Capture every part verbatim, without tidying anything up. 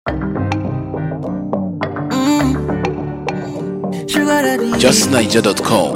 just niger dot com.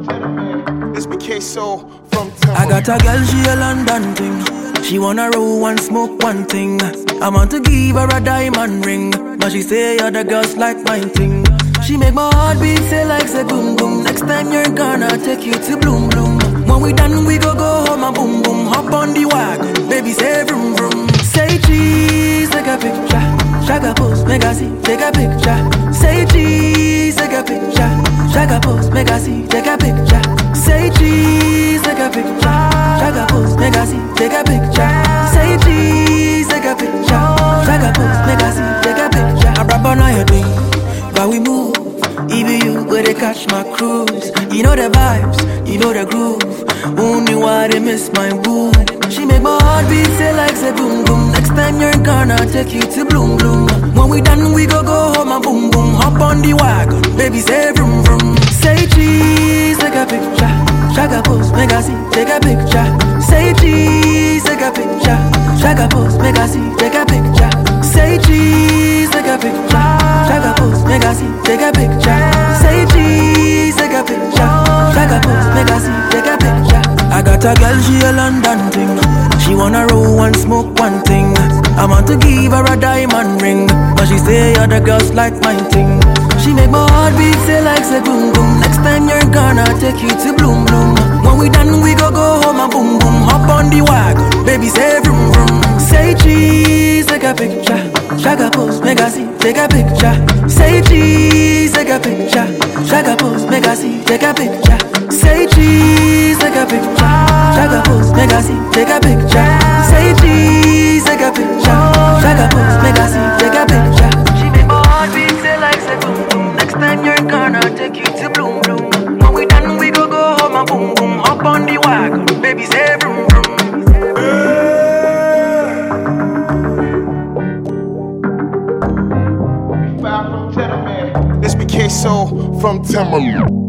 I got a girl, she a London thing. She wanna roll and smoke one thing. I want to give her a diamond ring, but she say other girls like my thing. She make my heart beat say like say boom boom. Next time you're gonna take you to Bloom Bloom. When we done we go go home and boom boom. Hop on the wagon, baby say vroom vroom. Say cheese, take a picture. Shaka pose, make a see, take a picture. Say cheese, take a picture. Shaka pose, make a see, take a picture. Say cheese, take a picture. Shaka pose, make a see, take a picture. Say cheese, take a picture. Shaka pose, make a see, take a picture. I rap on your thing, but we move. Even you, where they catch my cruise. You know the vibes, you know the groove. Only why they miss my woo. She make my heart beat say like say boom boom. Next time you're gonna take you to Bloom Bloom. When we done we go go home and boom boom. Hop on the wagon, baby say vroom vroom. Say cheese, take a picture. Shaka pose, make a see, take a picture. Say cheese, take a picture. Shaka pose, make a see, take a picture. Say cheese, take a picture. Shaka pose, make a see, take a picture. Say cheese, take a picture. Shaka pose, make a see, take a picture. I got a girl, she a London thing. She wanna roll and smoke one thing. I want to give her a diamond ring, but she say other girls like my thing. She make my heart beat say like say boom boom. Next time you're gonna take you to Bloom Bloom. When we done we go go home and boom boom. Hop on the wagon, baby say vroom vroom. Say cheese, take a picture. Shaka pose, make a see, take a picture. Say cheese, take a picture. Shaka pose, make a see, take a picture. Say cheese, take a picture. Shaka pose, make a see, take a picture. Say cheese, take a picture. Shaka pose, make a see, take a picture. She make my heart beat say like say boom boom. Next time you're gonna take you to Bloom Bloom. When we done we go go home and boom boom. Hop on the wagon, baby say vroom vroom. This be K-So from Timberland.